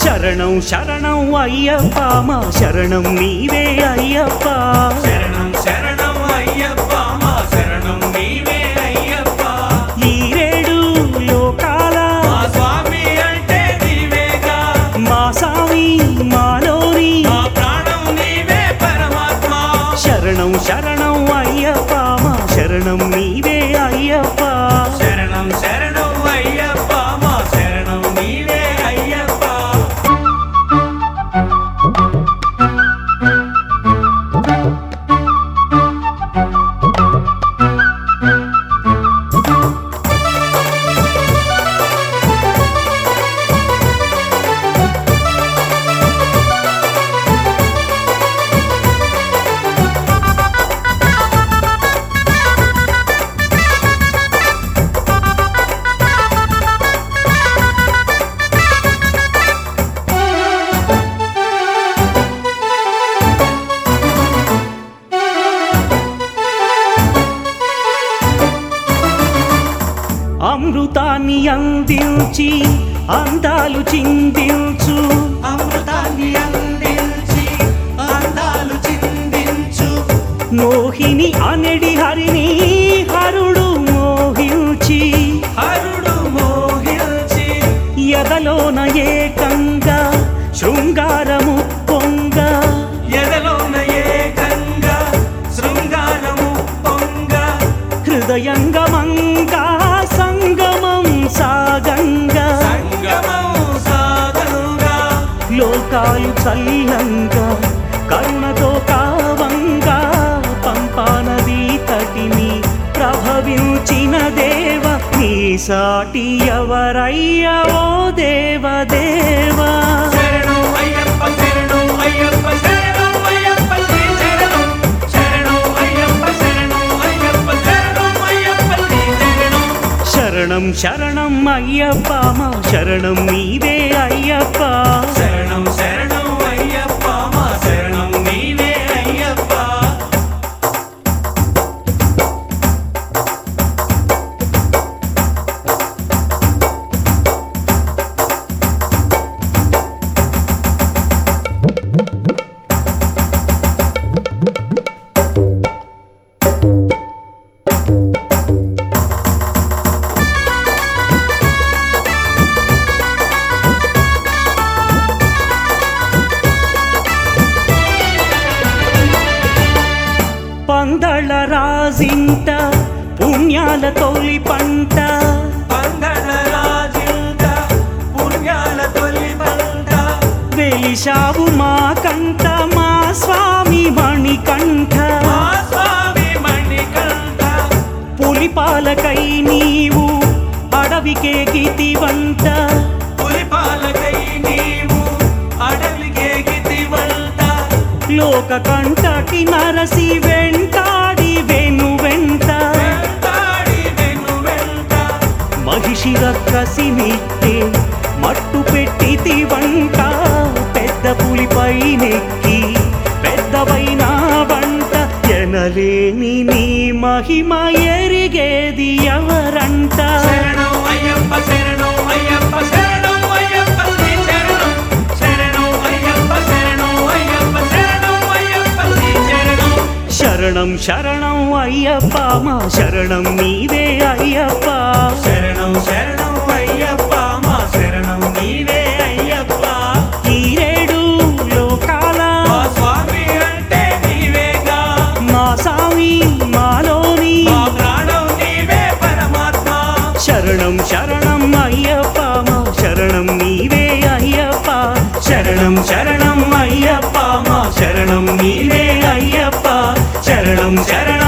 శరణం శరణం అయ్యప్ప మా శరణం నీవే అయ్యప్ప శరణం శరణం అయ్యప్ప మా శరణం నీవే అయ్యప్ప ఈరేడు లోకాల మా స్వామి అంటే నీవేగా మా స్వామి మాలోని మా ప్రాణం నీవే పరమాత్మ శరణం శరణం అయ్యప్ప మా శరణం నీవే అయ్యప్ప శరణం శరణం అయ్యప్ప మా శరణం నీవే అయ్యప్ప అమృతాన్ని అందించి అందాలు చిందించు అమృతాన్ని అందించి అందాలు చిందించు మోహిని అనెడి హరిని హరుడు మోహించి హరుడు మోహించి ఎదలోన ఏకంగా శృంగారము పొంగ ఎదలోన ఏకంగా శృంగారము పొంగ హృదయంగమంగా సంగమం సాగంగా సంగమం సాగంగా లోకాలు చల్లంగా కరుణతో కావంగా పంపానది తటిని ప్రభవించిన దేవ నీ సాటి ఎవరయ్యా ఓ దేవదేవా శరణం అయ్యప్ప శరణం అయ్యప్ప శరణం అయ్యప్ప శ్రీ శరణం శరణం అయ్యప్ప శరణం అయ్యప్ప శరణం అయ్యప్ప శ్రీ శరణం శరణం శరణం అయ్యప్ప మా శరణం నీవే అయ్యప్ప శరణం శరణం అయ్యప్ప మా శరణం నీవే అయ్యప్ప పందళ రాజింట పుణ్యాల తొలి పంట పందళ రాజింట పుణ్యాల తొలి పంట వెలిశావు మా కంట మా స్వామి మణికంఠ మా స్వామి మణికంఠ పులిపాలకై నీవు అడవికే గీతి వంట పులిపాలకై నీవు అడవికే గితి వంట లోక కంటటి నరసి వెంటాడి వెను వెంట వెంటాడి వెను వెంట మహిషి రక్కసి మిట్టే మట్టు పెట్టితి వంట పెద్ద పులిపై నెక్కి పెద్దవైన వంట ఎనలేని నీ మహిమ ఎరిగేది ఎవరంట శరణం అయ్యప్ప శరణం అయ్యప్ప శరణం అయ్యప్ప శ్రీ శరణం శరణం అయ్యప్ప శరణం అయ్యప్ప శరణం అయ్యప్ప శ్రీ శరణం శరణం శరణం అయ్యప్ప మా శరణం నీవే అయ్యప్ప శరణం శరణం అయ్యప్ప మా శరణం నీవే అయ్యప్ప ఈరేడు లోకాల మా స్వామి అంటే నీవేగా మా స్వామి మాలోని మా ప్రాణం నీవే పరమాత్మ శరణం శరణం అయ్యప్ప మా శరణం నీవే అయ్యప్ప శరణం శరణం అయ్యప్ప మా శరణం నీవే అయ్యప్ప శరణం శరణం